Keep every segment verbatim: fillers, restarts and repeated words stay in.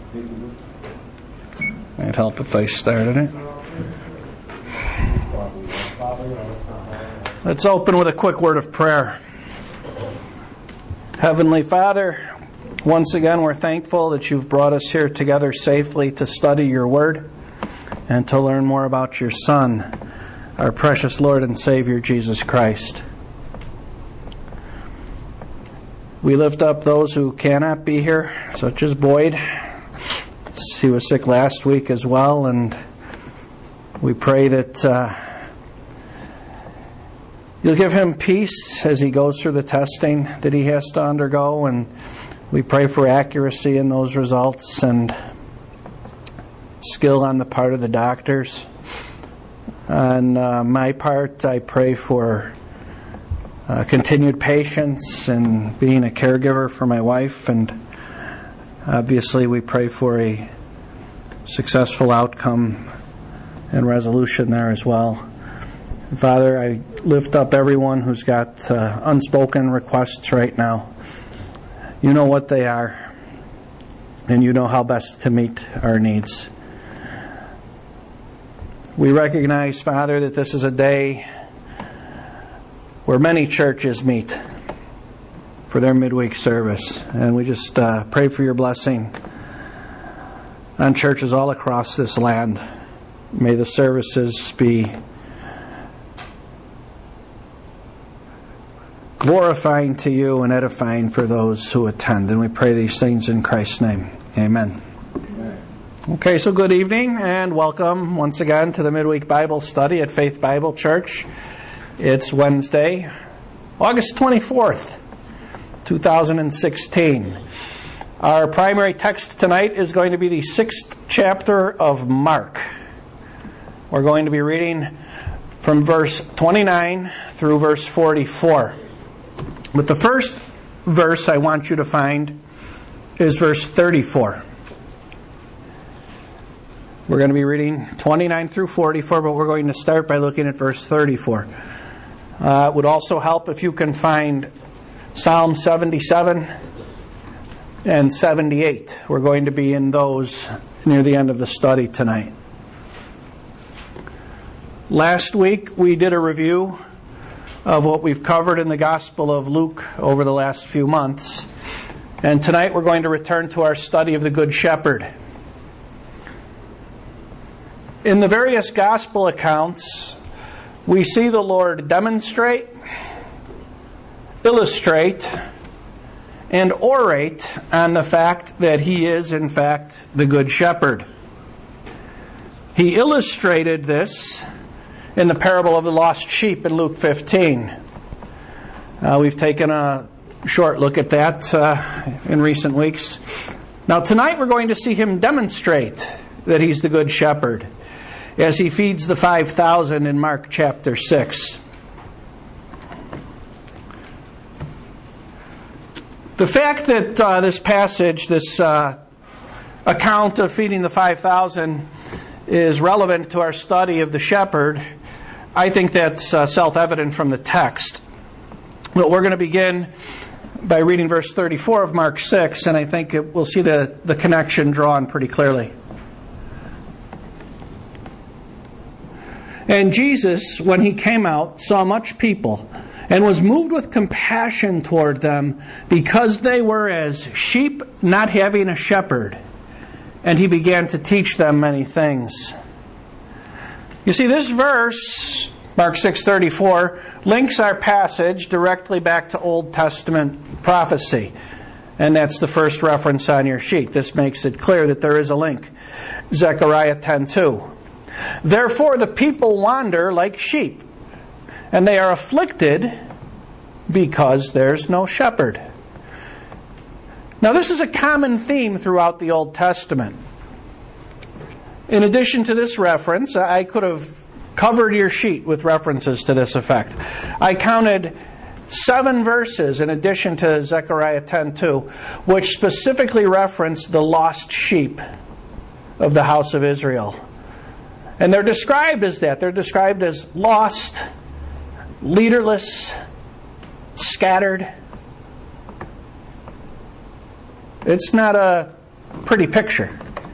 Might help if I started it. Let's open with a quick word of prayer. Heavenly Father, once again we're thankful that you've brought us here together safely to study your word and to learn more about your Son, our precious Lord and Savior, Jesus Christ. We lift up those who cannot be here, such as Boyd. He was sick last week as well, and we pray that uh, you'll give him peace as he goes through the testing that he has to undergo, and we pray for accuracy in those results and skill on the part of the doctors. On uh, my part, I pray for uh, continued patience and being a caregiver for my wife, and obviously we pray for a successful outcome and resolution there as well. Father, I lift up everyone who's got uh, unspoken requests right now. You know what they are, and you know how best to meet our needs. We recognize, Father, that this is a day where many churches meet for their midweek service, and we just uh, pray for your blessing on churches all across this land. May the services be glorifying to you and edifying for those who attend. And we pray these things in Christ's name. Amen. Amen. Okay, so good evening and welcome once again to the Midweek Bible Study at Faith Bible Church. It's Wednesday, August twenty-fourth, two thousand sixteen. Our primary text tonight is going to be the sixth chapter of Mark. We're going to be reading from verse twenty-nine through verse forty-four. But the first verse I want you to find is verse thirty-four. We're going to be reading twenty-nine through forty-four, but we're going to start by looking at verse thirty-four. Uh, it would also help if you can find Psalm seventy-seven and seventy-eight. We're going to be in those near the end of the study tonight. Last week we did a review of what we've covered in the Gospel of Luke over the last few months. And tonight we're going to return to our study of the Good Shepherd. In the various Gospel accounts, we see the Lord demonstrate, illustrate, and orate on the fact that He is, in fact, the Good Shepherd. He illustrated this in the parable of the lost sheep in Luke fifteen. Uh, we've taken a short look at that uh, in recent weeks. Now tonight we're going to see Him demonstrate that He's the Good Shepherd as He feeds the five thousand in Mark chapter six. The fact that uh, this passage, this uh, account of feeding the five thousand is relevant to our study of the shepherd, I think that's uh, self-evident from the text. But we're going to begin by reading verse thirty-four of Mark six, and I think it, we'll see the, the connection drawn pretty clearly. And Jesus, when He came out, saw much people, and was moved with compassion toward them, because they were as sheep not having a shepherd. And He began to teach them many things. You see, this verse, Mark six thirty-four, links our passage directly back to Old Testament prophecy. And that's the first reference on your sheet. This makes it clear that there is a link. Zechariah ten two. Therefore the people wander like sheep, and they are afflicted because there's no shepherd. Now this is a common theme throughout the Old Testament. In addition to this reference, I could have covered your sheet with references to this effect. I counted seven verses in addition to Zechariah ten two, which specifically reference the lost sheep of the house of Israel. And they're described as that. They're described as lost, leaderless, scattered. It's not a pretty picture.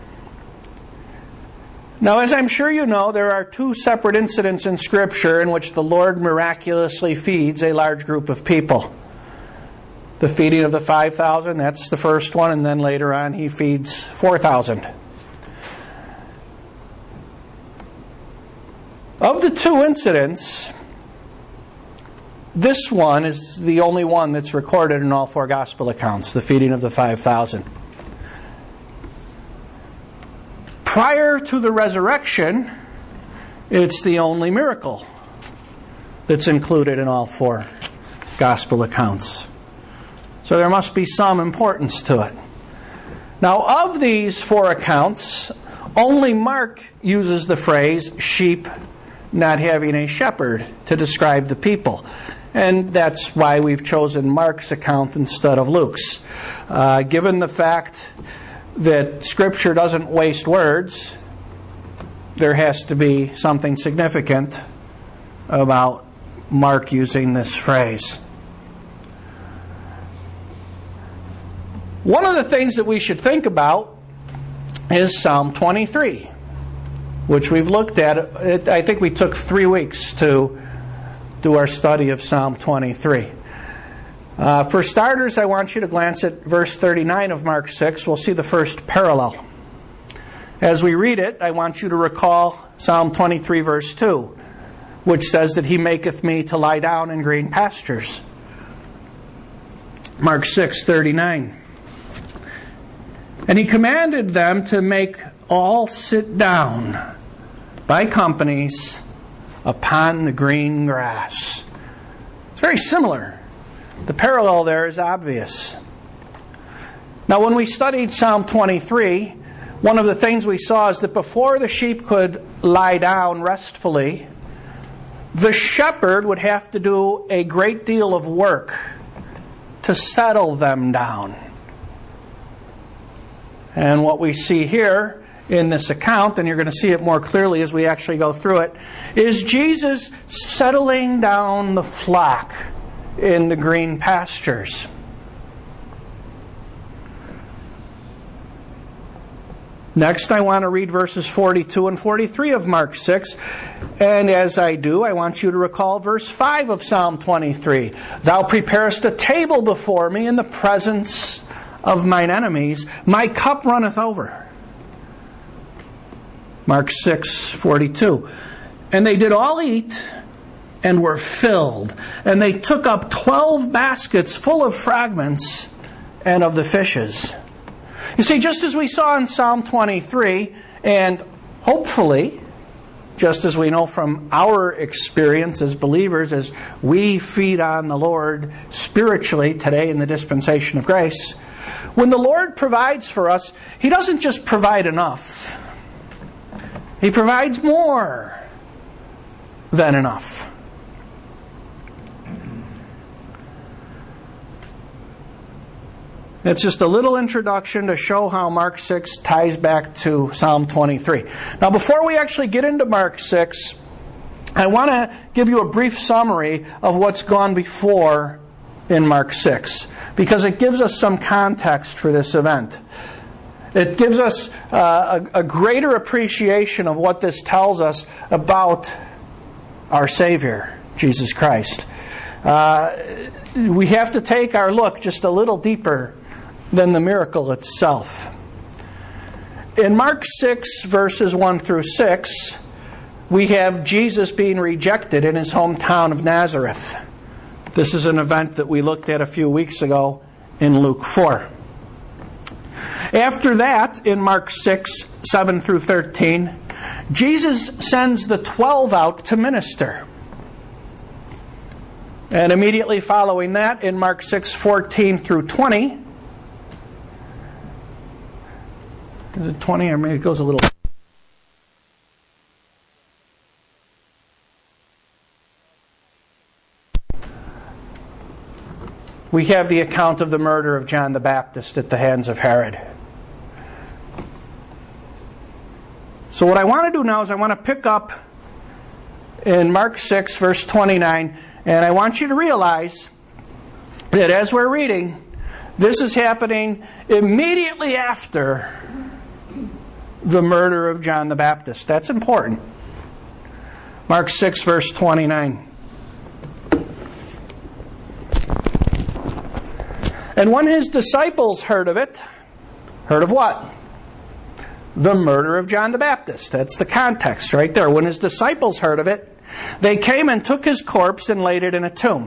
Now, as I'm sure you know, there are two separate incidents in Scripture in which the Lord miraculously feeds a large group of people. The feeding of the five thousand, that's the first one, and then later on he feeds four thousand. Of the two incidents, this one is the only one that's recorded in all four gospel accounts, the feeding of the five thousand. Prior to the resurrection, it's the only miracle that's included in all four gospel accounts. So there must be some importance to it. Now, of these four accounts, only Mark uses the phrase sheep not having a shepherd to describe the people. And that's why we've chosen Mark's account instead of Luke's. Uh, given the fact that Scripture doesn't waste words, there has to be something significant about Mark using this phrase. One of the things that we should think about is Psalm twenty-three, which we've looked at. It, I think we took three weeks to do our study of Psalm twenty-three. Uh, for starters, I want you to glance at verse thirty-nine of Mark six. We'll see the first parallel. As we read it, I want you to recall Psalm twenty-three, verse two, which says that He maketh me to lie down in green pastures. Mark six, thirty-nine. And He commanded them to make all sit down by companies upon the green grass. It's very similar. The parallel there is obvious. Now, when we studied Psalm twenty-three, one of the things we saw is that before the sheep could lie down restfully, the shepherd would have to do a great deal of work to settle them down. And what we see here in this account, and you're going to see it more clearly as we actually go through it, is Jesus settling down the flock in the green pastures. Next, I want to read verses forty-two and forty-three of Mark six. And as I do, I want you to recall verse five of Psalm twenty-three. Thou preparest a table before me in the presence of mine enemies. My cup runneth over. Mark six, forty-two. And they did all eat and were filled. And they took up twelve baskets full of fragments and of the fishes. You see, just as we saw in Psalm twenty-three, and hopefully, just as we know from our experience as believers, as we feed on the Lord spiritually today in the dispensation of grace, when the Lord provides for us, He doesn't just provide enough. He provides more than enough. It's just a little introduction to show how Mark six ties back to Psalm twenty-three. Now, before we actually get into Mark six, I want to give you a brief summary of what's gone before in Mark six, because it gives us some context for this event. It gives us uh, a, a greater appreciation of what this tells us about our Savior, Jesus Christ. Uh, we have to take our look just a little deeper than the miracle itself. In Mark six, verses one through six, we have Jesus being rejected in His hometown of Nazareth. This is an event that we looked at a few weeks ago in Luke four. After that, in Mark six, seven through thirteen, Jesus sends the twelve out to minister. And immediately following that, in Mark six, fourteen through twenty, is it twenty, or maybe it goes a little... We have the account of the murder of John the Baptist at the hands of Herod. So what I want to do now is I want to pick up in Mark six, verse twenty-nine, and I want you to realize that as we're reading, This is happening immediately after the murder of John the Baptist. That's important. Mark six, verse twenty-nine. And when his disciples heard of it, heard of what? The murder of John the Baptist. That's the context right there. When his disciples heard of it, they came and took his corpse and laid it in a tomb.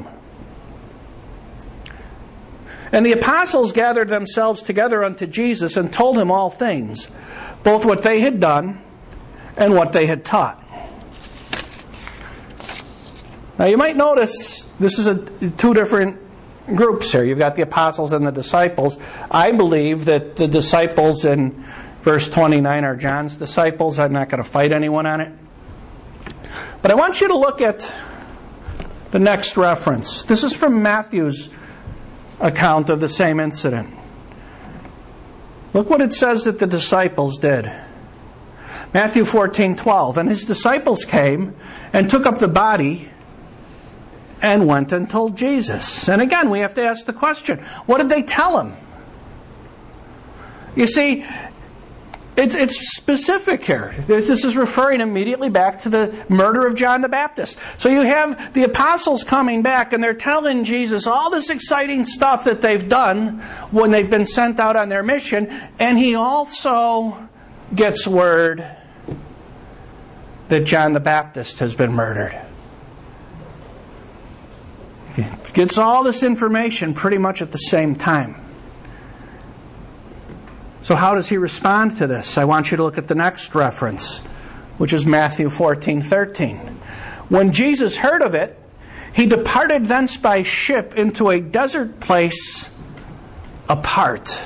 And the apostles gathered themselves together unto Jesus and told him all things, both what they had done and what they had taught. Now you might notice this is a, two different groups here. You've got the apostles and the disciples. I believe that the disciples in verse twenty-nine are John's disciples. I'm not going to fight anyone on it. But I want you to look at the next reference. This is from Matthew's account of the same incident. Look what it says that the disciples did. Matthew fourteen twelve. And his disciples came and took up the body and went and told Jesus. And again, we have to ask the question, what did they tell him? You see, it's, it's specific here. This is referring immediately back to the murder of John the Baptist. So you have the apostles coming back and they're telling Jesus all this exciting stuff that they've done when they've been sent out on their mission. And he also gets word that John the Baptist has been murdered. He gets all this information pretty much at the same time. So how does he respond to this? I want you to look at the next reference, which is Matthew fourteen thirteen. When Jesus heard of it, he departed thence by ship into a desert place apart.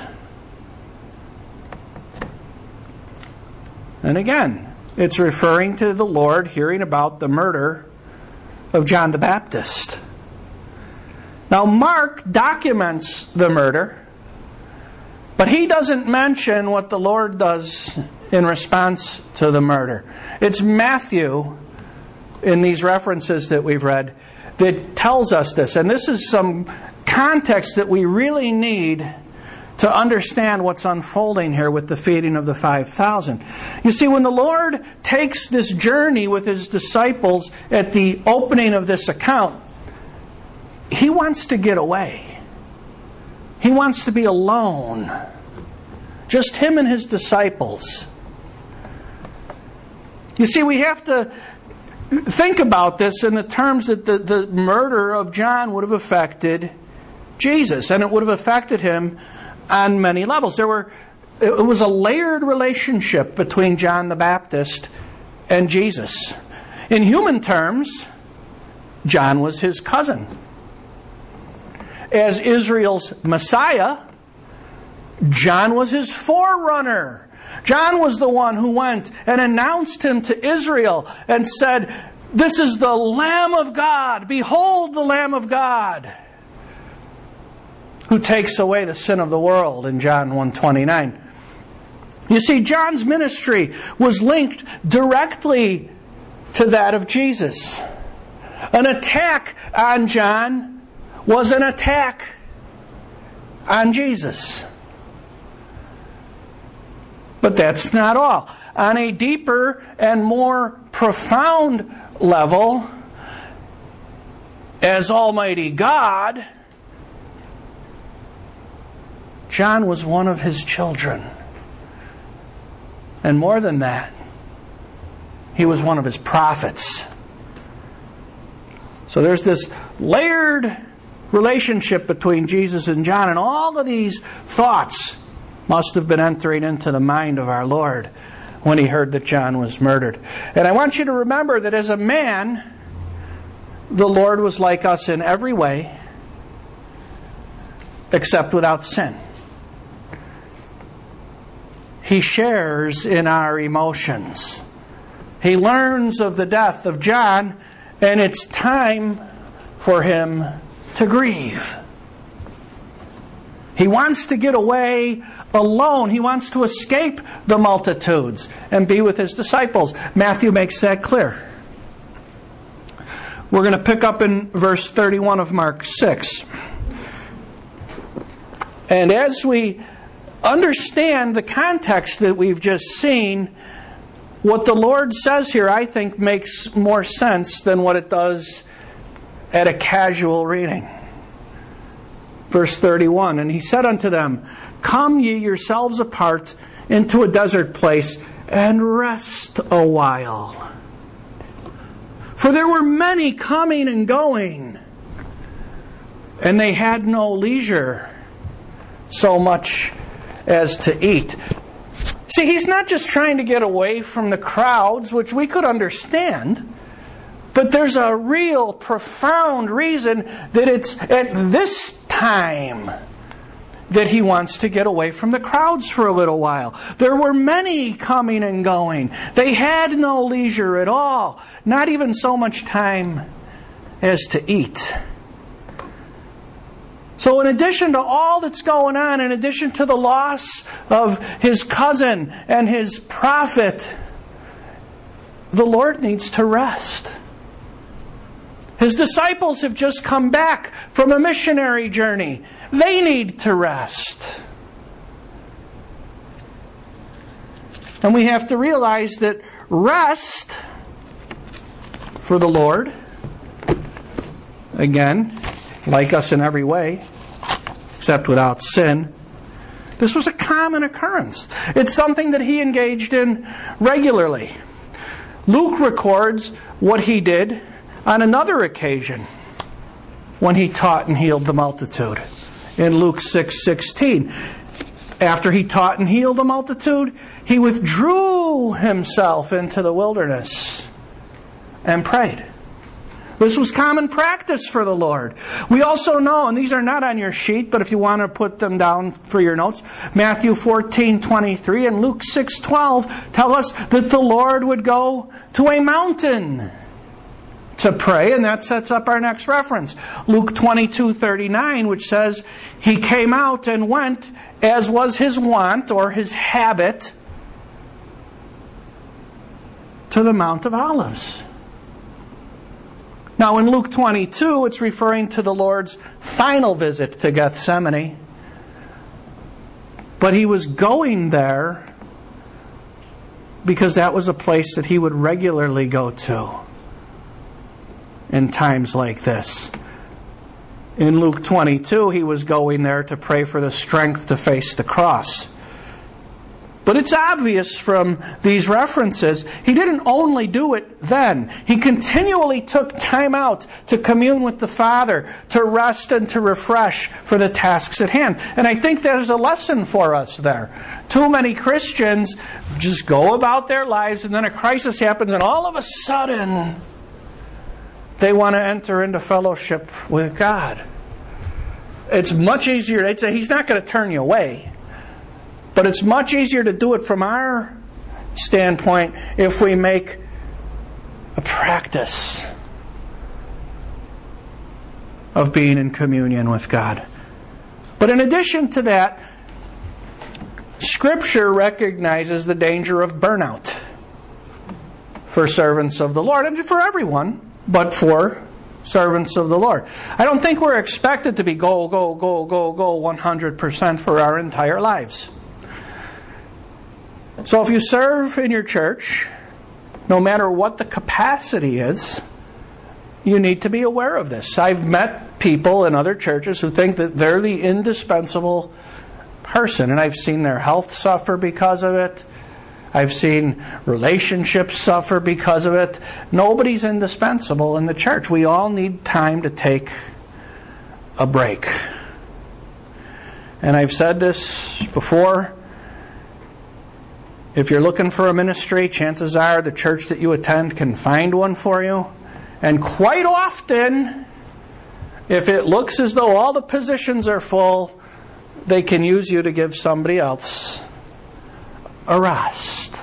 And again, it's referring to the Lord hearing about the murder of John the Baptist. Now, Mark documents the murder, but he doesn't mention what the Lord does in response to the murder. It's Matthew, in these references that we've read, that tells us this. And this is some context that we really need to understand what's unfolding here with the feeding of the five thousand. You see, when the Lord takes this journey with his disciples at the opening of this account, he wants to get away. He wants to be alone. Just him and his disciples. You see, we have to think about this in the terms that the, the murder of John would have affected Jesus, and it would have affected him on many levels. There were, it was a layered relationship between John the Baptist and Jesus. In human terms, John was his cousin. As Israel's Messiah, John was his forerunner. John was the one who went and announced him to Israel and said, "This is the Lamb of God. Behold the Lamb of God, who takes away the sin of the world," in John one twenty-nine. You see, John's ministry was linked directly to that of Jesus. An attack on John was an attack on Jesus. But that's not all. On a deeper and more profound level, as Almighty God, John was one of his children. And more than that, he was one of his prophets. So there's this layered relationship between Jesus and John, and all of these thoughts must have been entering into the mind of our Lord when he heard that John was murdered. And I want you to remember that as a man, the Lord was like us in every way, except without sin. He shares in our emotions. He learns of the death of John, and it's time for him to grieve. He wants to get away alone. He wants to escape the multitudes and be with his disciples. Matthew makes that clear. We're going to pick up in verse thirty-one of Mark six. And as we understand the context that we've just seen, what the Lord says here, I think, makes more sense than what it does at a casual reading. Verse thirty-one, and he said unto them, Come ye yourselves apart into a desert place, and rest a while. For there were many coming and going, and they had no leisure so much as to eat. See, he's not just trying to get away from the crowds, which we could understand, but there's a real profound reason that it's at this time that he wants to get away from the crowds for a little while. There were many coming and going. They had no leisure at all, not even so much time as to eat. So in addition to all that's going on, in addition to the loss of his cousin and his prophet, the Lord needs to rest. His disciples have just come back from a missionary journey. They need to rest. And we have to realize that rest for the Lord, again, like us in every way, except without sin, this was a common occurrence. It's something that he engaged in regularly. Luke records what he did on another occasion when he taught and healed the multitude. In Luke six sixteen, after he taught and healed the multitude, he withdrew himself into the wilderness and prayed. This was common practice for the Lord. We also know, and these are not on your sheet, but if you want to put them down for your notes, Matthew fourteen twenty-three and Luke six twelve tell us that the Lord would go to a mountain to pray, and that sets up our next reference. Luke twenty-two thirty-nine, which says, He came out and went, as was his wont, or his habit, to the Mount of Olives. Now in Luke twenty-two, it's referring to the Lord's final visit to Gethsemane. But he was going there because that was a place that he would regularly go to in times like this. In Luke twenty-two, he was going there to pray for the strength to face the cross. But it's obvious from these references, he didn't only do it then. He continually took time out to commune with the Father, to rest and to refresh for the tasks at hand. And I think there's a lesson for us there. Too many Christians just go about their lives, and then a crisis happens, and all of a sudden they want to enter into fellowship with God. It's much easier. They'd say He's not going to turn you away. But it's much easier to do it from our standpoint if we make a practice of being in communion with God. But in addition to that, Scripture recognizes the danger of burnout for servants of the Lord, and for everyone, but for servants of the Lord. I don't think we're expected to be go, go, go, go, go one hundred percent for our entire lives. So if you serve in your church, no matter what the capacity is, you need to be aware of this. I've met people in other churches who think that they're the indispensable person, and I've seen their health suffer because of it. I've seen relationships suffer because of it. Nobody's indispensable in the church. We all need time to take a break. And I've said this before. If you're looking for a ministry, chances are the church that you attend can find one for you. And quite often, if it looks as though all the positions are full, they can use you to give somebody else a rest.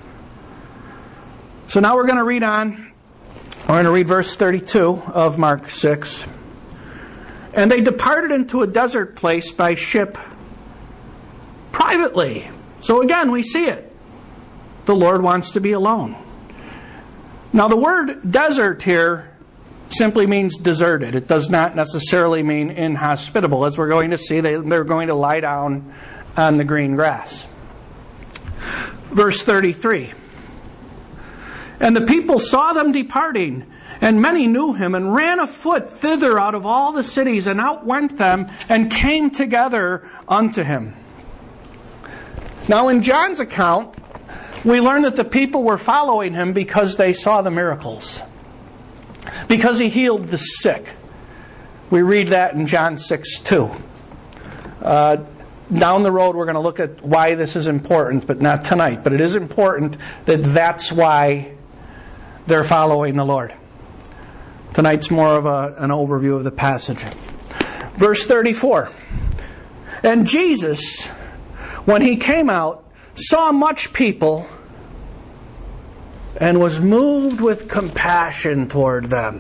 So now we're going to read on. We're going to read verse thirty-two of Mark six. And they departed into a desert place by ship privately. So again, we see it. The Lord wants to be alone. Now the word desert here simply means deserted. It does not necessarily mean inhospitable. As we're going to see, they, they're going to lie down on the green grass. Verse thirty-three. And the people saw them departing, and many knew him, and ran afoot thither out of all the cities, and outwent them, and came together unto him. Now in John's account, we learn that the people were following him because they saw the miracles. Because he healed the sick. We read that in John six two. Uh, down the road we're going to look at why this is important, but not tonight. But it is important that that's why they're following the Lord. Tonight's more of a, an overview of the passage. Verse thirty-four. And Jesus, when he came out, saw much people, and was moved with compassion toward them.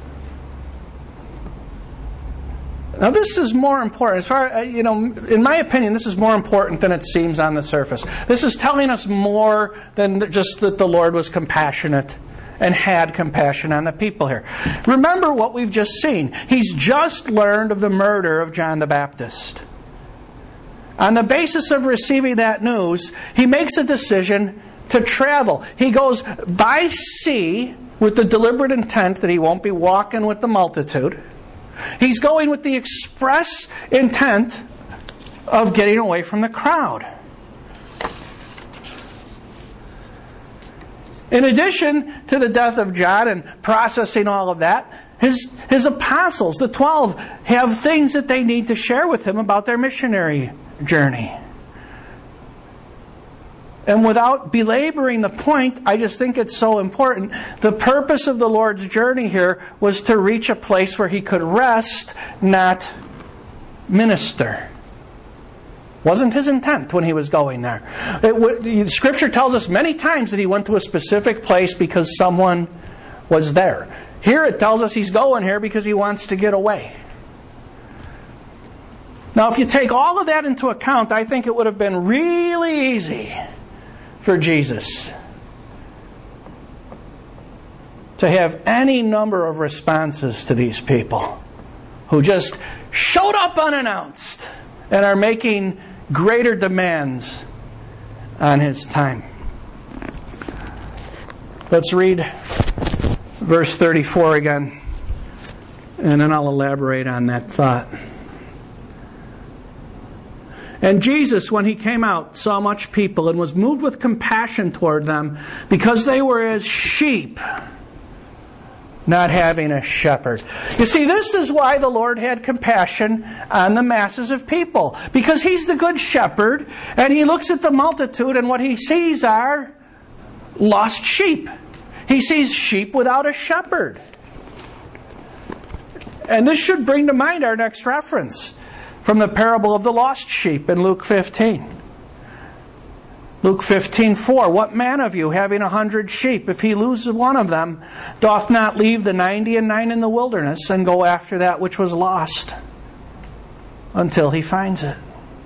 Now this is more important. As far, you know, in my opinion, this is more important than it seems on the surface. This is telling us more than just that the Lord was compassionate and had compassion on the people here. Remember what we've just seen. He's just learned of the murder of John the Baptist. On the basis of receiving that news, he makes a decision to travel. He goes by sea with the deliberate intent that he won't be walking with the multitude. He's going with the express intent of getting away from the crowd. In addition to the death of John and processing all of that, his, his apostles, the twelve, have things that they need to share with him about their missionary journey. And without belaboring the point, I just think it's so important. The purpose of the Lord's journey here was to reach a place where he could rest, not minister. Wasn't his intent when he was going there. It, Scripture tells us many times that he went to a specific place because someone was there. Here it tells us he's going here because he wants to get away. Now if you take all of that into account, I think it would have been really easy for Jesus to have any number of responses to these people who just showed up unannounced and are making greater demands on his time. Let's read verse thirty-four again, and then I'll elaborate on that thought. And Jesus, when he came out, saw much people and was moved with compassion toward them because they were as sheep, not having a shepherd. You see, this is why the Lord had compassion on the masses of people. Because he's the good shepherd, and he looks at the multitude, and what he sees are lost sheep. He sees sheep without a shepherd. And this should bring to mind our next reference from the parable of the lost sheep in Luke fifteen. Luke fifteen four. What man of you, having a hundred sheep, if he loses one of them, doth not leave the ninety and nine in the wilderness, and go after that which was lost, until he finds it?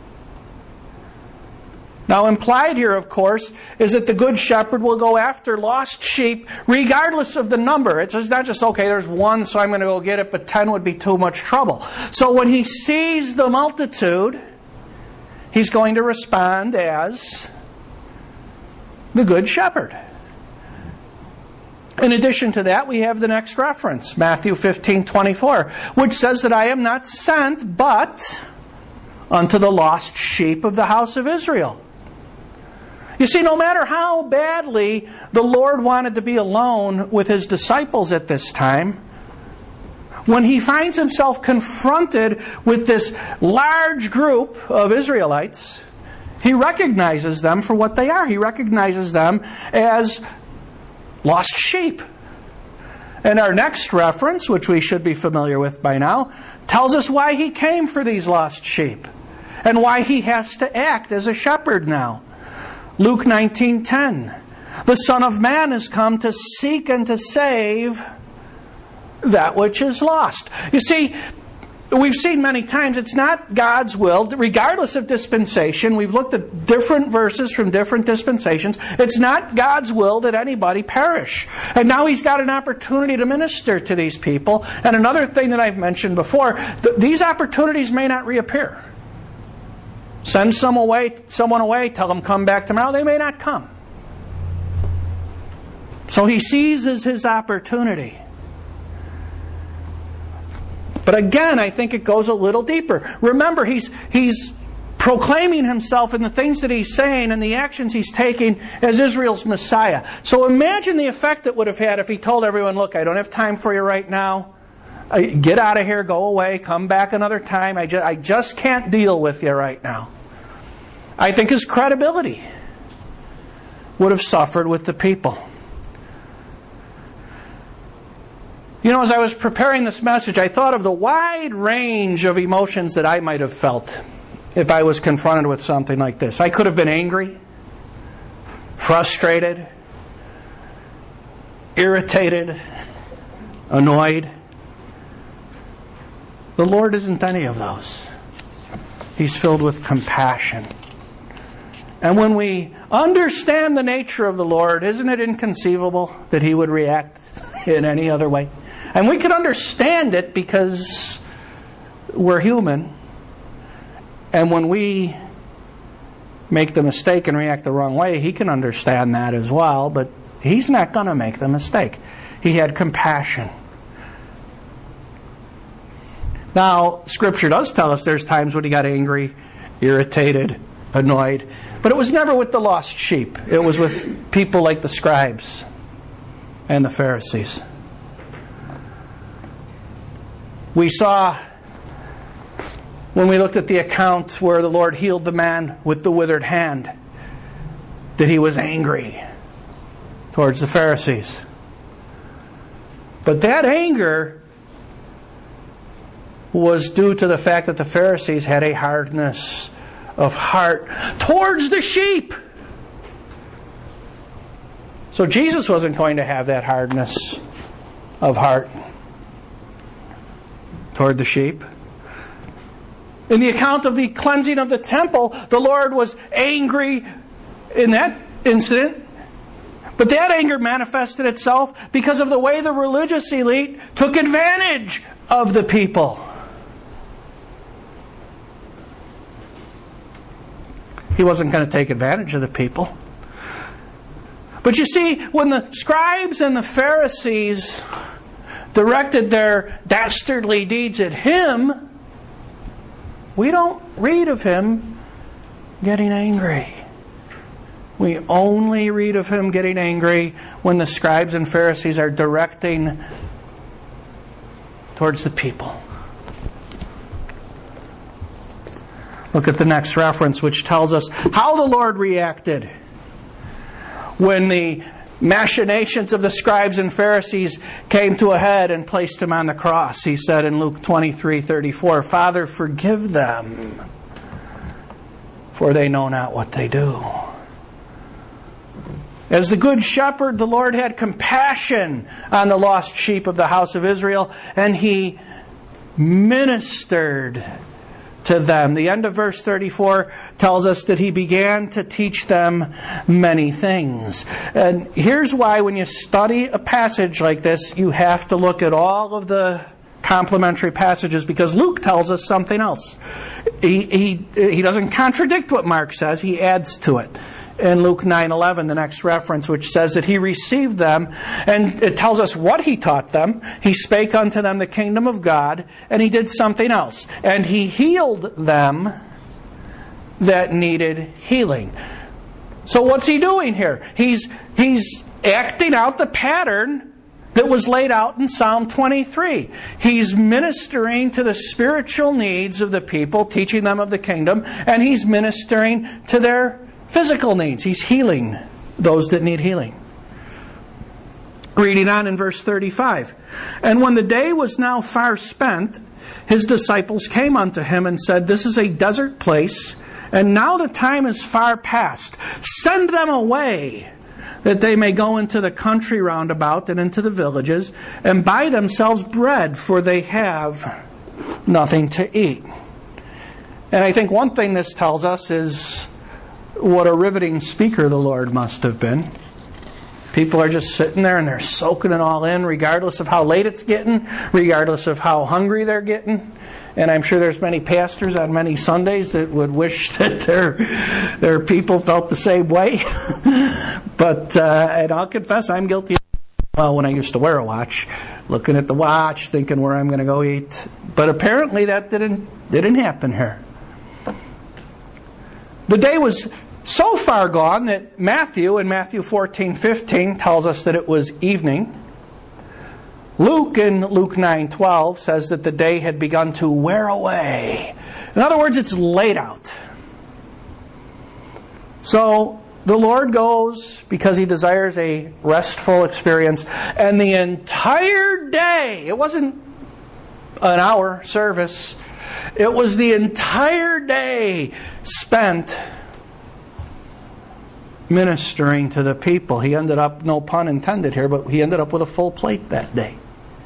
Now implied here, of course, is that the good shepherd will go after lost sheep regardless of the number. It's not just, okay, there's one, so I'm going to go get it, but ten would be too much trouble. So when he sees the multitude, he's going to respond as the good shepherd. In addition to that, we have the next reference, Matthew fifteen twenty-four, which says that I am not sent but unto the lost sheep of the house of Israel. You see, no matter how badly the Lord wanted to be alone with his disciples at this time, when he finds himself confronted with this large group of Israelites, he recognizes them for what they are. He recognizes them as lost sheep. And our next reference, which we should be familiar with by now, tells us why he came for these lost sheep and why he has to act as a shepherd now. Luke nineteen ten. The Son of Man is come to seek and to save that which is lost. You see, we've seen many times it's not God's will, regardless of dispensation. We've looked at different verses from different dispensations. It's not God's will that anybody perish. And now He's got an opportunity to minister to these people. And another thing that I've mentioned before, th- these opportunities may not reappear. Send some away, someone away, tell them come back tomorrow. They may not come. So He seizes His opportunity. But again, I think it goes a little deeper. Remember, he's he's proclaiming Himself in the things that He's saying and the actions He's taking as Israel's Messiah. So imagine the effect it would have had if He told everyone, look, I don't have time for you right now. Get out of here, go away, come back another time. I just, I just can't deal with you right now. I think His credibility would have suffered with the people. You know, as I was preparing this message, I thought of the wide range of emotions that I might have felt if I was confronted with something like this. I could have been angry, frustrated, irritated, annoyed. The Lord isn't any of those. He's filled with compassion. And when we understand the nature of the Lord, isn't it inconceivable that He would react in any other way? And we can understand it because we're human. And when we make the mistake and react the wrong way, He can understand that as well. But He's not going to make the mistake. He had compassion. Now, Scripture does tell us there's times when He got angry, irritated, annoyed. But it was never with the lost sheep. It was with people like the scribes and the Pharisees. We saw, when we looked at the account where the Lord healed the man with the withered hand, that He was angry towards the Pharisees. But that anger was due to the fact that the Pharisees had a hardness of heart towards the sheep. So Jesus wasn't going to have that hardness of heart toward the sheep. In the account of the cleansing of the temple, the Lord was angry in that incident. But that anger manifested itself because of the way the religious elite took advantage of the people. He wasn't going to take advantage of the people. But you see, when the scribes and the Pharisees directed their dastardly deeds at Him, we don't read of Him getting angry. We only read of Him getting angry when the scribes and Pharisees are directing towards the people. Look at the next reference, which tells us how the Lord reacted when the machinations of the scribes and Pharisees came to a head and placed Him on the cross. He said in Luke twenty-three thirty-four, Father, forgive them, for they know not what they do. As the good shepherd, the Lord had compassion on the lost sheep of the house of Israel, and He ministered to them. The end of verse thirty-four tells us that He began to teach them many things. And here's why when you study a passage like this, you have to look at all of the complementary passages, because Luke tells us something else. He, he, he doesn't contradict what Mark says, he adds to it. In Luke nine eleven, the next reference, which says that He received them, and it tells us what He taught them. He spake unto them the kingdom of God, and He did something else. And He healed them that needed healing. So what's He doing here? He's, he's acting out the pattern that was laid out in Psalm twenty-three. He's ministering to the spiritual needs of the people, teaching them of the kingdom, and He's ministering to their physical needs. He's healing those that need healing. Reading on in verse thirty-five. And when the day was now far spent, His disciples came unto Him and said, This is a desert place, and now the time is far past. Send them away, that they may go into the country round about and into the villages, and buy themselves bread, for they have nothing to eat. And I think one thing this tells us is what a riveting speaker the Lord must have been. People are just sitting there and they're soaking it all in, regardless of how late it's getting, regardless of how hungry they're getting. And I'm sure there's many pastors on many Sundays that would wish that their their people felt the same way. But uh, and I'll confess, I'm guilty. Well, when I used to wear a watch, looking at the watch, thinking where I'm going to go eat. But apparently that didn't didn't happen here. The day was so far gone that Matthew, in Matthew fourteen fifteen, tells us that it was evening. Luke, in Luke nine twelve, says that the day had begun to wear away. In other words, it's late out. So the Lord goes because He desires a restful experience. And the entire day, it wasn't an hour service, it was the entire day spent ministering to the people. He ended up, no pun intended here, but he ended up with a full plate that day.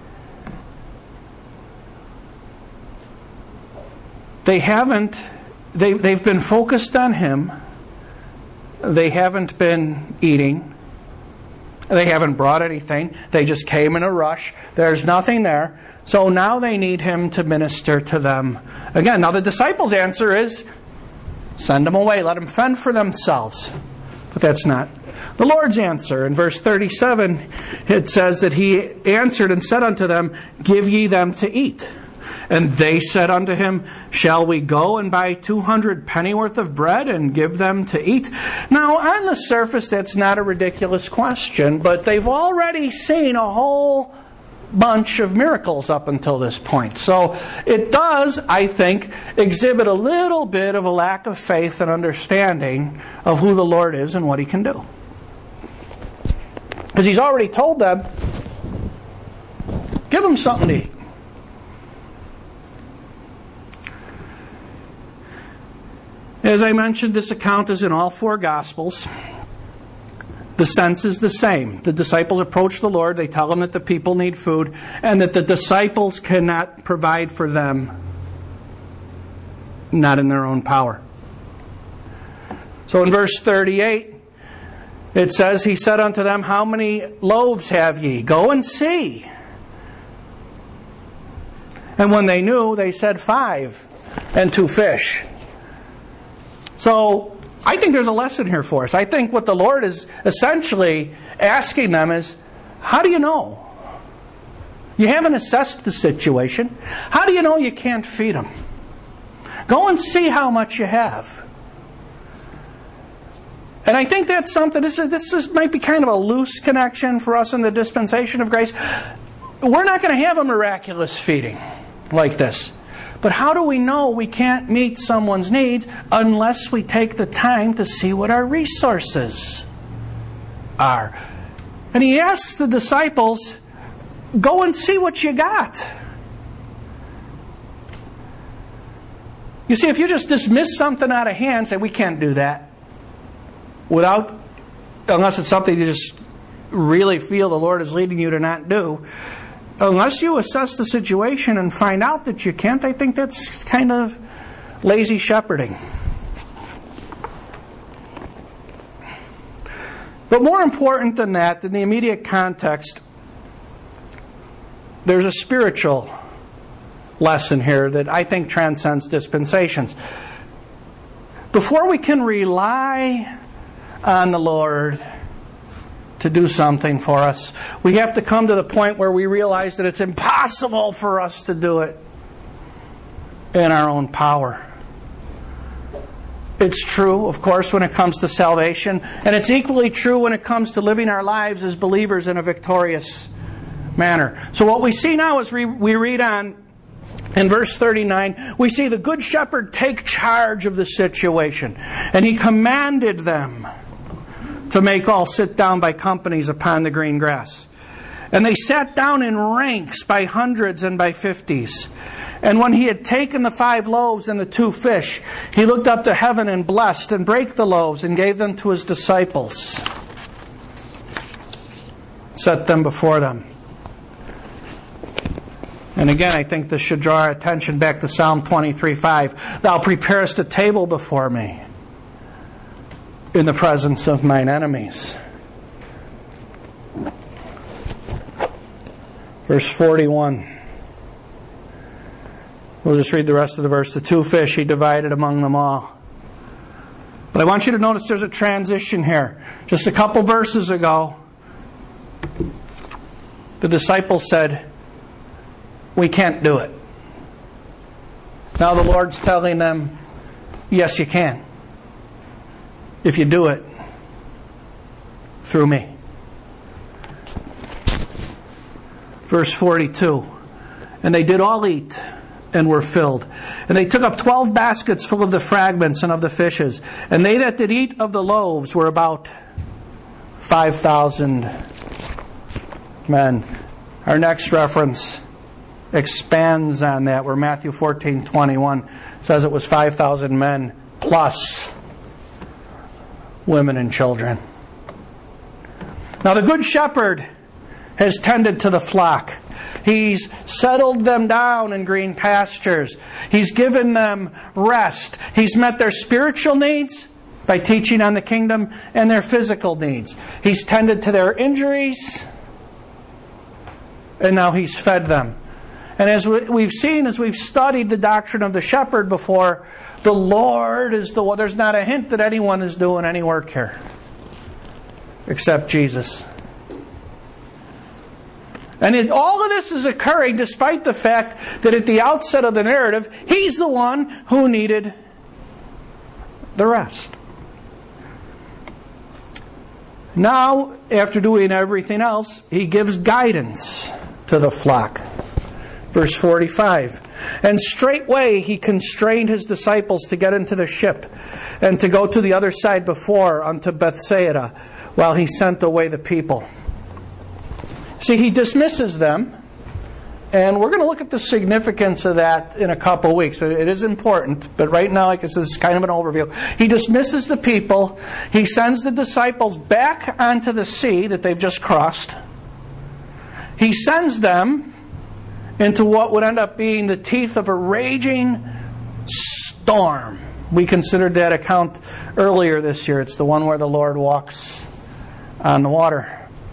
They haven't, they, they've been focused on Him. They haven't been eating. They haven't brought anything. They just came in a rush. There's nothing there. So now they need Him to minister to them again. Now the disciples' answer is, send them away. Let them fend for themselves. But that's not the Lord's answer. In verse thirty-seven, it says that He answered and said unto them, give ye them to eat. And they said unto Him, shall we go and buy two hundred pennyworth of bread and give them to eat? Now, on the surface, that's not a ridiculous question, but they've already seen a whole bunch of miracles up until this point. So it does, I think, exhibit a little bit of a lack of faith and understanding of who the Lord is and what He can do. Because He's already told them, give them something to eat. As I mentioned, this account is in all four Gospels. The sense is the same. The disciples approach the Lord. They tell Him that the people need food and that the disciples cannot provide for them, not in their own power. So in verse thirty-eight, it says, He said unto them, how many loaves have ye? Go and see. And when they knew, they said, five, and two fish. So I think there's a lesson here for us. I think what the Lord is essentially asking them is, how do you know? You haven't assessed the situation. How do you know you can't feed them? Go and see how much you have. And I think that's something, this is, this is, might be kind of a loose connection for us in the dispensation of grace. We're not going to have a miraculous feeding like this. But how do we know we can't meet someone's needs unless we take the time to see what our resources are? And He asks the disciples, go and see what you got. You see, if you just dismiss something out of hand, say, we can't do that, without, unless it's something you just really feel the Lord is leading you to not do, unless you assess the situation and find out that you can't, I think that's kind of lazy shepherding. But more important than that, in the immediate context, there's a spiritual lesson here that I think transcends dispensations. Before we can rely on the Lord to do something for us, we have to come to the point where we realize that it's impossible for us to do it in our own power. It's true, of course, when it comes to salvation, and it's equally true when it comes to living our lives as believers in a victorious manner. So what we see now is we, we read on in verse thirty-nine, we see the Good Shepherd take charge of the situation, and He commanded them to make all sit down by companies upon the green grass. And they sat down in ranks by hundreds and by fifties. And when He had taken the five loaves and the two fish, He looked up to heaven and blessed and brake the loaves and gave them to His disciples. Set them before them. And again, I think this should draw our attention back to Psalm twenty-three five. Thou preparest a table before me in the presence of mine enemies. Verse forty-one. We'll just read the rest of the verse. The two fish he divided among them all. But I want you to notice there's a transition here. Just a couple verses ago, the disciples said, we can't do it. Now the Lord's telling them, yes, you can. If you do it through me. Verse forty-two. And they did all eat and were filled. And they took up twelve baskets full of the fragments and of the fishes. And they that did eat of the loaves were about five thousand men. Our next reference expands on that, where Matthew fourteen twenty-one says it was five thousand men plus women and children. Now the Good Shepherd has tended to the flock. He's settled them down in green pastures. He's given them rest. He's met their spiritual needs by teaching on the kingdom and their physical needs. He's tended to their injuries, and now He's fed them. And as we've seen, as we've studied the doctrine of the shepherd before, the Lord is the one. There's not a hint that anyone is doing any work here except Jesus. And it, all of this is occurring despite the fact that at the outset of the narrative, He's the one who needed the rest. Now, after doing everything else, He gives guidance to the flock. Verse forty-five. And straightway He constrained His disciples to get into the ship and to go to the other side before unto Bethsaida, while He sent away the people. See, He dismisses them, and we're going to look at the significance of that in a couple weeks. It is important, but right now, like I said, this is kind of an overview. He dismisses the people. He sends the disciples back onto the sea that they've just crossed. He sends them into what would end up being the teeth of a raging storm. We considered that account earlier this year. It's the one where the Lord walks on the water.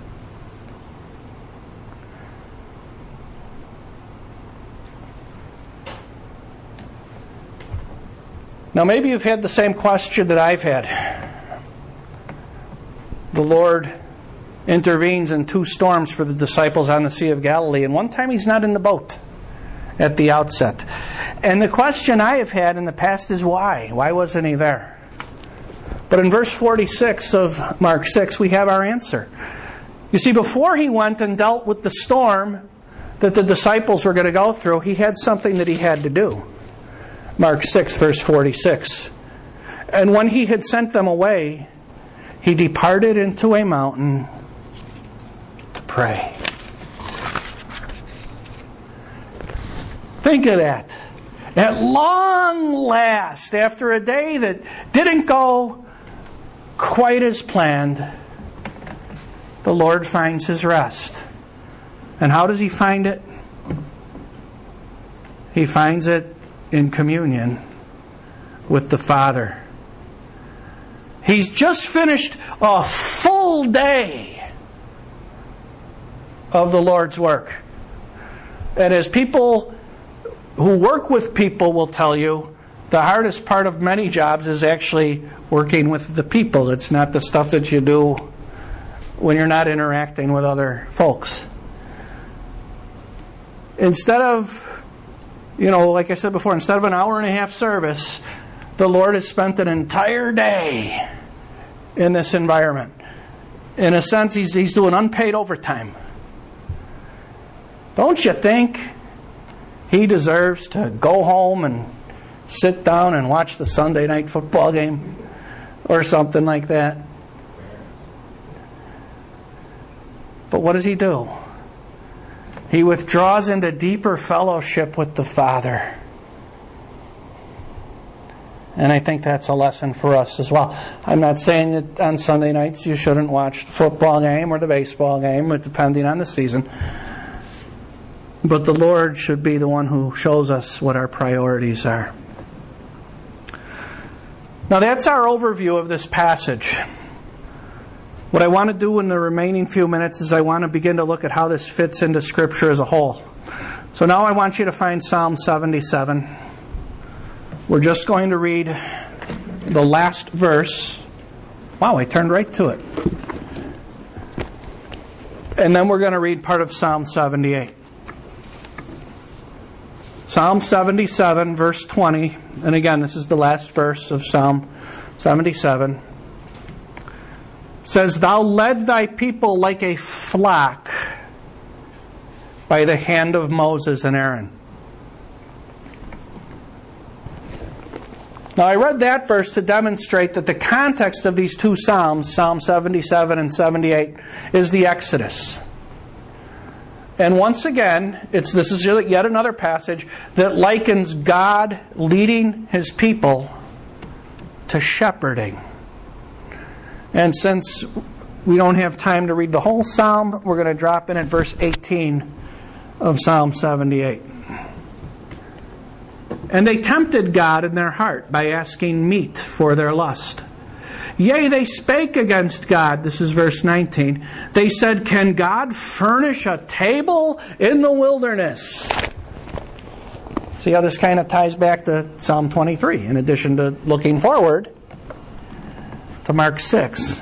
Now maybe you've had the same question that I've had. The Lord intervenes in two storms for the disciples on the Sea of Galilee, and one time He's not in the boat at the outset. And the question I have had in the past is why? Why wasn't He there? But in verse forty-six of Mark six, we have our answer. You see, before He went and dealt with the storm that the disciples were going to go through, He had something that He had to do. Mark six, verse forty-six. And when He had sent them away, He departed into a mountain to pray. Think of that. At long last, after a day that didn't go quite as planned, the Lord finds His rest. And how does He find it? He finds it in communion with the Father. He's just finished a full day of the Lord's work. And as people who work with people will tell you, the hardest part of many jobs is actually working with the people. It's not the stuff that you do when you're not interacting with other folks. Instead of You know, like I said before, instead of an hour and a half service, the Lord has spent an entire day in this environment. In a sense, He's, he's doing unpaid overtime. Don't you think He deserves to go home and sit down and watch the Sunday night football game or something like that? But what does He do? He withdraws into deeper fellowship with the Father. And I think that's a lesson for us as well. I'm not saying that on Sunday nights you shouldn't watch the football game or the baseball game, depending on the season. But the Lord should be the one who shows us what our priorities are. Now that's our overview of this passage. What I want to do in the remaining few minutes is I want to begin to look at how this fits into Scripture as a whole. So now I want you to find Psalm seventy-seven. We're just going to read the last verse. Wow, I turned right to it. And then we're going to read part of Psalm seventy-eight. Psalm seventy-seven, verse twenty. And again, this is the last verse of Psalm seventy-seven. Says, Thou led thy people like a flock by the hand of Moses and Aaron. Now I read that verse to demonstrate that the context of these two Psalms, Psalm seventy-seven and seventy-eight, is the Exodus. And once again, it's this is yet another passage that likens God leading His people to shepherding. And since we don't have time to read the whole Psalm, we're going to drop in at verse eighteen of Psalm seventy-eight. And they tempted God in their heart by asking meat for their lust. Yea, they spake against God. This is verse nineteen. They said, Can God furnish a table in the wilderness? See how this kind of ties back to Psalm twenty-three, in addition to looking forward to Mark six.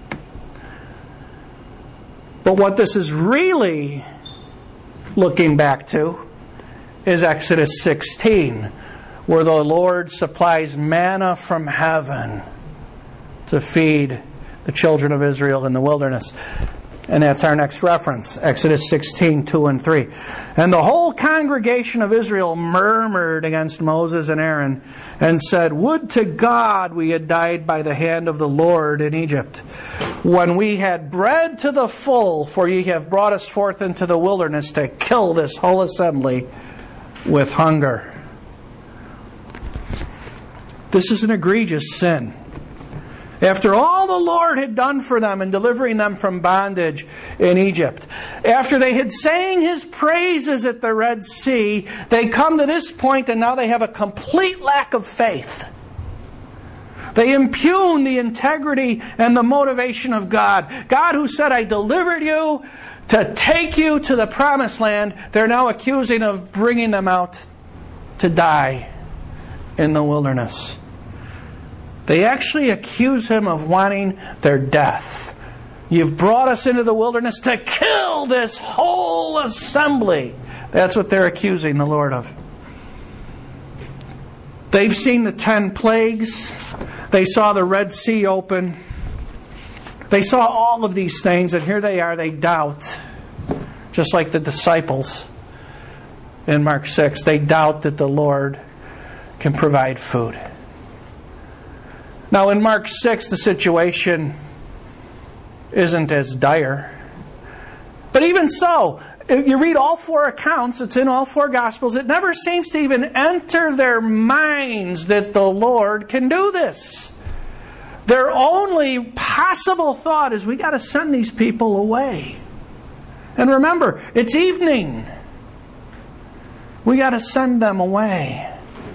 But what this is really looking back to is Exodus sixteen, where the Lord supplies manna from heaven to feed the children of Israel in the wilderness. And that's our next reference, Exodus sixteen, two and three. And the whole congregation of Israel murmured against Moses and Aaron and said, Would to God we had died by the hand of the Lord in Egypt, when we had bread to the full, for ye have brought us forth into the wilderness to kill this whole assembly with hunger. This is an egregious sin. After all the Lord had done for them in delivering them from bondage in Egypt, after they had sang His praises at the Red Sea, they come to this point and now they have a complete lack of faith. They impugn the integrity and the motivation of God. God who said, I delivered you to take you to the promised land, they're now accusing of bringing them out to die in the wilderness. They actually accuse Him of wanting their death. You've brought us into the wilderness to kill this whole assembly. That's what they're accusing the Lord of. They've seen the ten plagues. They saw the Red Sea open. They saw all of these things, and here they are, they doubt. Just like the disciples in Mark six, they doubt that the Lord can provide food. Now in Mark six, the situation isn't as dire. But even so, if you read all four accounts, it's in all four Gospels, it never seems to even enter their minds that the Lord can do this. Their only possible thought is, we got to send these people away. And remember, it's evening. We got to send them away.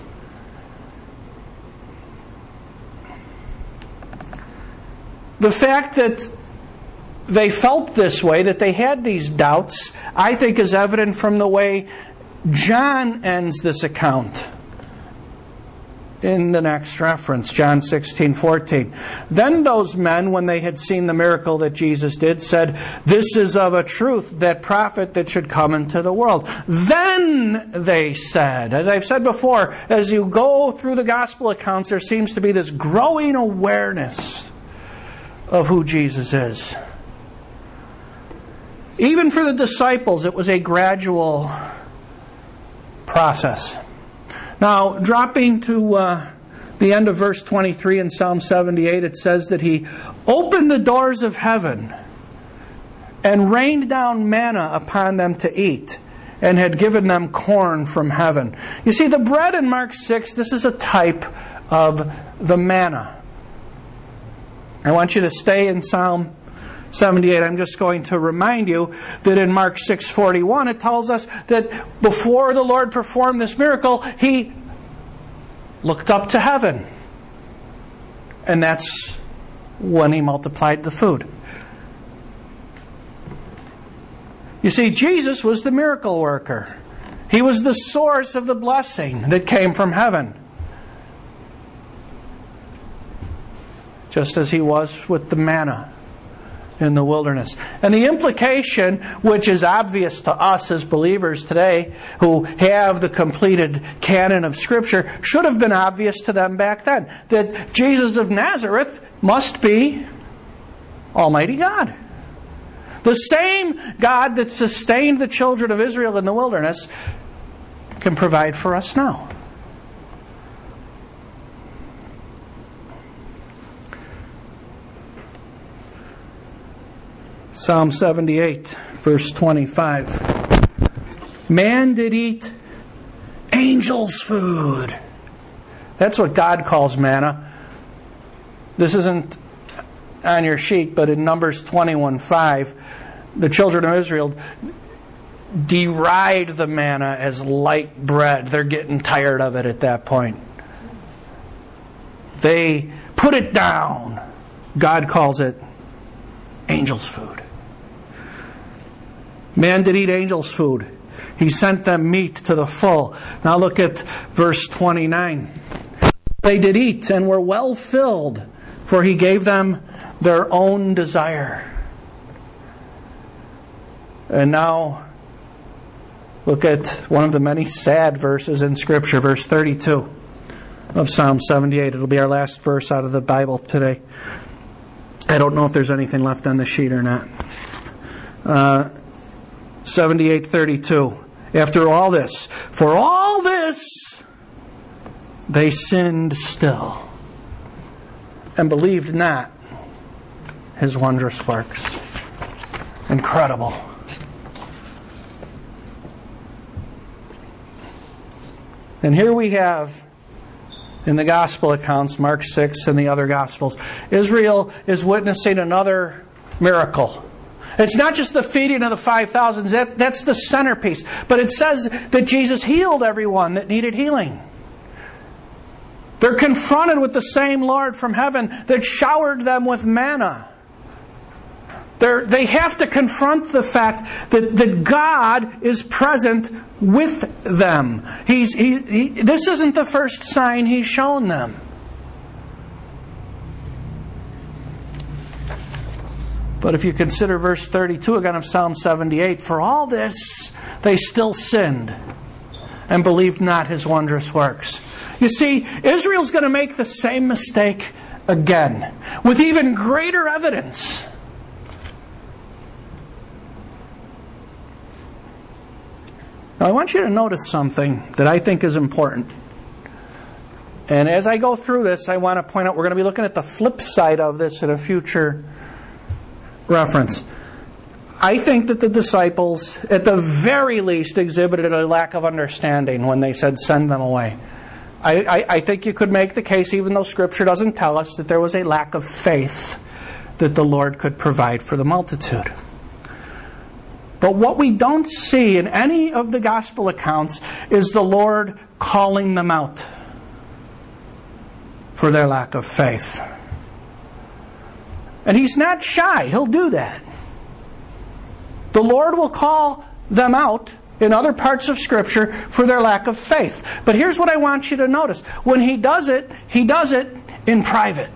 The fact that they felt this way, that they had these doubts, I think is evident from the way John ends this account in the next reference, John sixteen fourteen. Then those men, when they had seen the miracle that Jesus did, said, This is of a truth that prophet that should come into the world. Then they said, as I've said before, as you go through the gospel accounts, there seems to be this growing awareness of who Jesus is. Even for the disciples, it was a gradual process. Now, dropping to uh, the end of verse twenty-three in Psalm seventy-eight, it says that He opened the doors of heaven and rained down manna upon them to eat, and had given them corn from heaven. You see, the bread in Mark six, this is a type of the manna. I want you to stay in Psalm seventy-eight, I'm just going to remind you that in Mark six forty-one, it tells us that before the Lord performed this miracle, He looked up to heaven. And that's when He multiplied the food. You see, Jesus was the miracle worker. He was the source of the blessing that came from heaven. Just as He was with the manna in the wilderness. And the implication, which is obvious to us as believers today, who have the completed canon of Scripture, should have been obvious to them back then. That Jesus of Nazareth must be Almighty God. The same God that sustained the children of Israel in the wilderness can provide for us now. Psalm seventy-eight, verse twenty-five. Man did eat angels' food. That's what God calls manna. This isn't on your sheet, but in Numbers twenty-one five, the children of Israel deride the manna as light bread. They're getting tired of it at that point. They put it down. God calls it angels' food. Man did eat angels' food. He sent them meat to the full. Now look at verse twenty-nine. They did eat and were well filled, for He gave them their own desire. And now, look at one of the many sad verses in Scripture, verse thirty-two of Psalm seventy-eight. It'll be our last verse out of the Bible today. I don't know if there's anything left on the sheet or not. Uh, seventy-eight thirty-two. After all this, for all this, they sinned still, and believed not His wondrous works. Incredible. And here we have, in the Gospel accounts, Mark six and the other Gospels, Israel is witnessing another miracle. It's not just the feeding of the five thousand, that, that's the centerpiece. But it says that Jesus healed everyone that needed healing. They're confronted with the same Lord from heaven that showered them with manna. They're, they have to confront the fact that, that God is present with them. He's, he, he, this isn't the first sign He's shown them. But if you consider verse thirty-two again of Psalm seventy-eight, for all this they still sinned and believed not His wondrous works. You see, Israel's going to make the same mistake again, with even greater evidence. Now, I want you to notice something that I think is important. And as I go through this, I want to point out we're going to be looking at the flip side of this in a future reference. I think that the disciples, at the very least, exhibited a lack of understanding when they said, send them away. I, I, I think you could make the case, even though Scripture doesn't tell us, that there was a lack of faith that the Lord could provide for the multitude. But what we don't see in any of the Gospel accounts is the Lord calling them out for their lack of faith. And He's not shy. He'll do that. The Lord will call them out in other parts of Scripture for their lack of faith. But here's what I want you to notice. When He does it, He does it in private.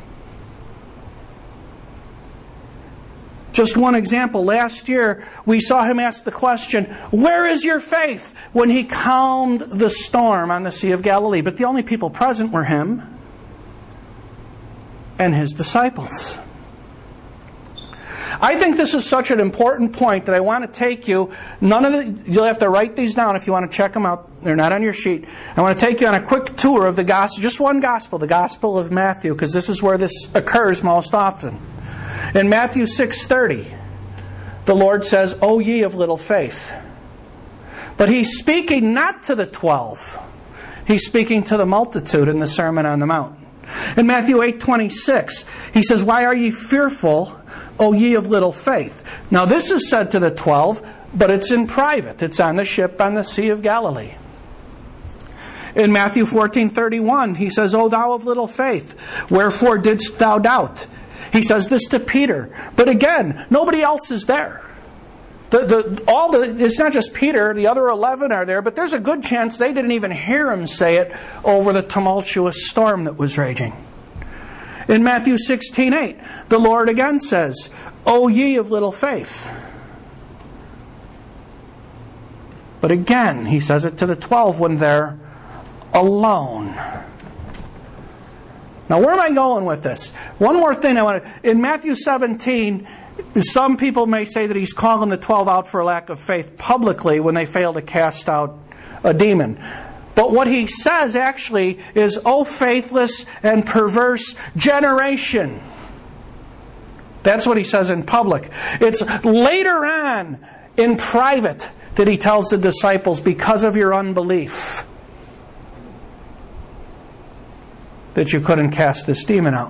Just one example. Last year, we saw Him ask the question, where is your faith? When He calmed the storm on the Sea of Galilee. But the only people present were Him and His disciples. I think this is such an important point that I want to take you, none of the, you'll have to write these down if you want to check them out. They're not on your sheet. I want to take you on a quick tour of the gospel, just one gospel, the Gospel of Matthew, because this is where this occurs most often. In Matthew six thirty, the Lord says, O ye of little faith. But He's speaking not to the twelve. He's speaking to the multitude in the Sermon on the Mount. In Matthew eight twenty-six, He says, why are ye fearful, O ye of little faith. Now this is said to the twelve, but it's in private. It's on the ship on the Sea of Galilee. In Matthew fourteen thirty-one, he says, O thou of little faith, wherefore didst thou doubt? He says this to Peter. But again, nobody else is there. The, the, all the, it's not just Peter, the other eleven are there, but there's a good chance they didn't even hear him say it over the tumultuous storm that was raging. In Matthew sixteen eight, the Lord again says, O ye of little faith. But again, he says it to the twelve when they're alone. Now, where am I going with this? One more thing I want to... In Matthew seventeen, some people may say that he's calling the twelve out for a lack of faith publicly when they fail to cast out a demon. But what he says actually is, O faithless and perverse generation. That's what he says in public. It's later on in private that he tells the disciples, because of your unbelief, that you couldn't cast this demon out.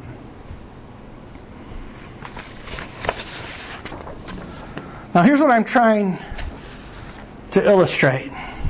Now here's what I'm trying to illustrate.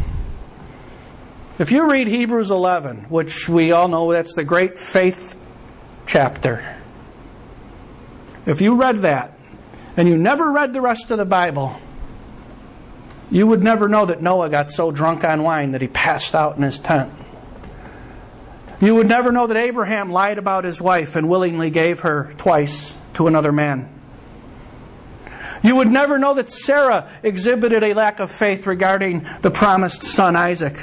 If you read Hebrews eleven, which we all know that's the great faith chapter, if you read that and you never read the rest of the Bible, you would never know that Noah got so drunk on wine that he passed out in his tent. You would never know that Abraham lied about his wife and willingly gave her twice to another man. You would never know that Sarah exhibited a lack of faith regarding the promised son Isaac,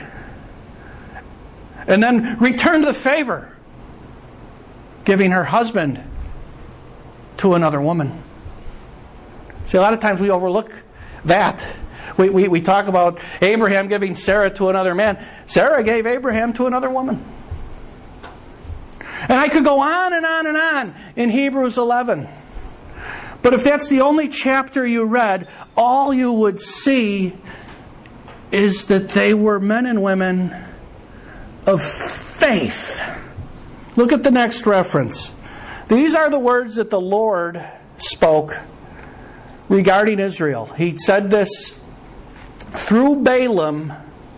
and then returned the favor, giving her husband to another woman. See, a lot of times we overlook that. We, we, we talk about Abraham giving Sarah to another man. Sarah gave Abraham to another woman. And I could go on and on and on in Hebrews eleven. But if that's the only chapter you read, all you would see is that they were men and women of faith. Look at the next reference. These are the words that the Lord spoke regarding Israel. He said this through Balaam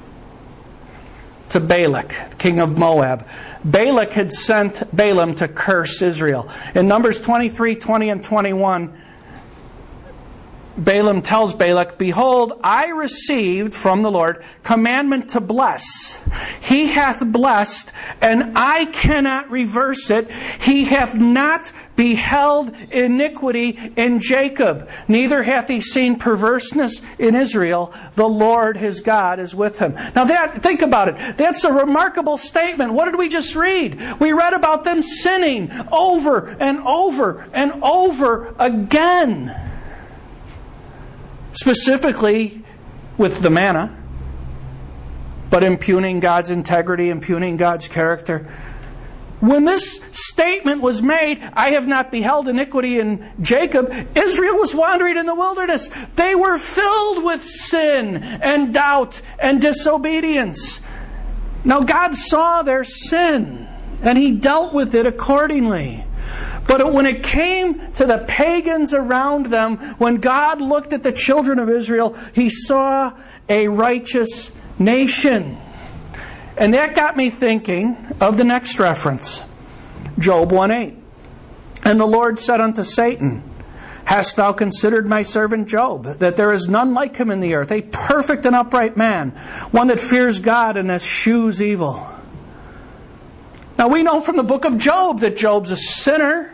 to Balak, king of Moab. Balak had sent Balaam to curse Israel. In Numbers twenty-three, twenty, and twenty-one, Balaam tells Balak, Behold, I received from the Lord commandment to bless. He hath blessed, and I cannot reverse it. He hath not beheld iniquity in Jacob, neither hath he seen perverseness in Israel. The Lord his God is with him. Now that, think about it. That's a remarkable statement. What did we just read? We read about them sinning over and over and over again. Specifically with the manna, but impugning God's integrity, impugning God's character. When this statement was made, I have not beheld iniquity in Jacob, Israel was wandering in the wilderness. They were filled with sin and doubt and disobedience. Now God saw their sin, and He dealt with it accordingly. But when it came to the pagans around them, when God looked at the children of Israel, He saw a righteous nation. And that got me thinking of the next reference, Job one eight. And the Lord said unto Satan, Hast thou considered my servant Job, that there is none like him in the earth, a perfect and upright man, one that fears God and eschews evil? Now we know from the book of Job that Job's a sinner.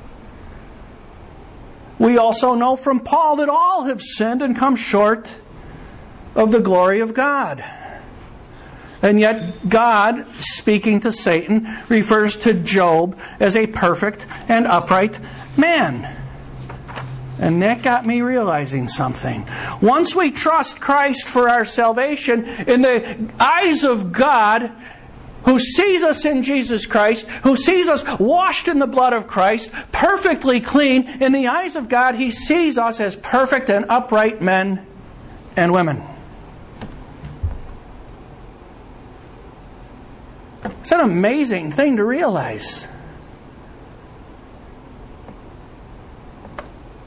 We also know from Paul that all have sinned and come short of the glory of God. And yet God, speaking to Satan, refers to Job as a perfect and upright man. And that got me realizing something. Once we trust Christ for our salvation, in the eyes of God, who sees us in Jesus Christ, who sees us washed in the blood of Christ, perfectly clean, in the eyes of God, He sees us as perfect and upright men and women. It's an amazing thing to realize.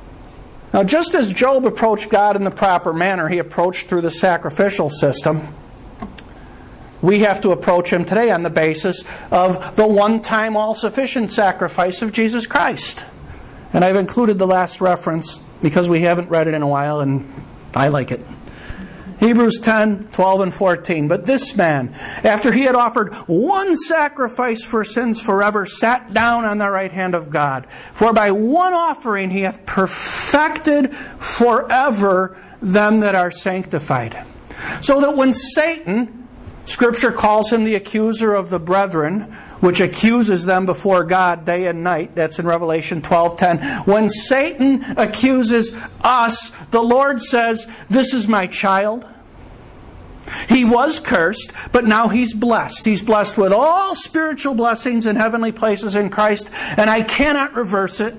Now, just as Job approached God in the proper manner, he approached through the sacrificial system, we have to approach Him today on the basis of the one-time all-sufficient sacrifice of Jesus Christ. And I've included the last reference because we haven't read it in a while and I like it. Hebrews ten, twelve, and fourteen. But this man, after he had offered one sacrifice for sins forever, sat down on the right hand of God. For by one offering he hath perfected forever them that are sanctified. So that when Satan, Scripture calls him the accuser of the brethren, which accuses them before God day and night. That's in Revelation twelve ten. When Satan accuses us, the Lord says, "This is my child." He was cursed, but now he's blessed. He's blessed with all spiritual blessings in heavenly places in Christ, and I cannot reverse it.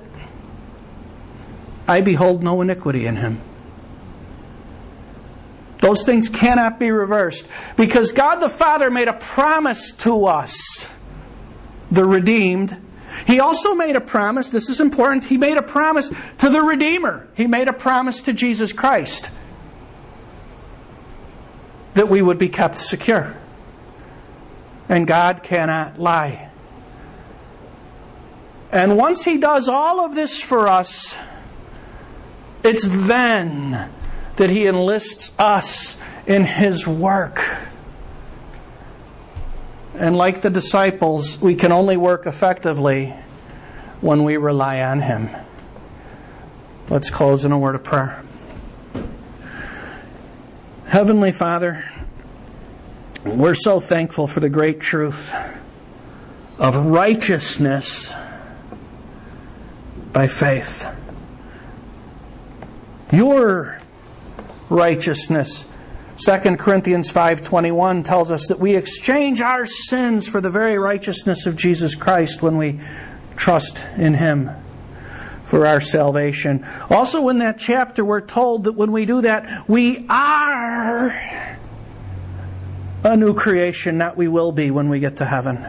I behold no iniquity in him. Those things cannot be reversed because God the Father made a promise to us, the redeemed. He also made a promise, this is important, He made a promise to the Redeemer. He made a promise to Jesus Christ that we would be kept secure. And God cannot lie. And once He does all of this for us, it's then that He enlists us in His work. And like the disciples, we can only work effectively when we rely on Him. Let's close in a word of prayer. Heavenly Father, we're so thankful for the great truth of righteousness by faith. Your righteousness, Second Corinthians five twenty-one tells us that we exchange our sins for the very righteousness of Jesus Christ when we trust in Him for our salvation. Also in that chapter we're told that when we do that, we are a new creation, not we will be when we get to heaven.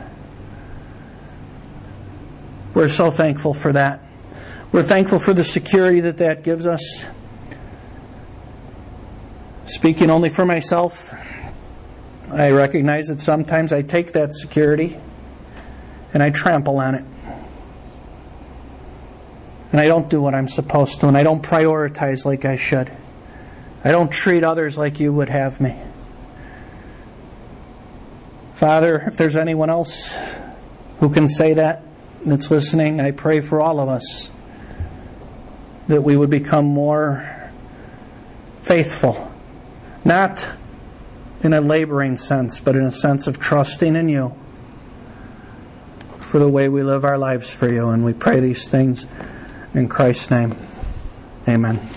We're so thankful for that. We're thankful for the security that that gives us. Speaking only for myself, I recognize that sometimes I take that security and I trample on it. And I don't do what I'm supposed to, and I don't prioritize like I should. I don't treat others like You would have me. Father, if there's anyone else who can say that, that's listening, I pray for all of us that we would become more faithful. Not in a laboring sense, but in a sense of trusting in You for the way we live our lives for You. And we pray these things in Christ's name. Amen.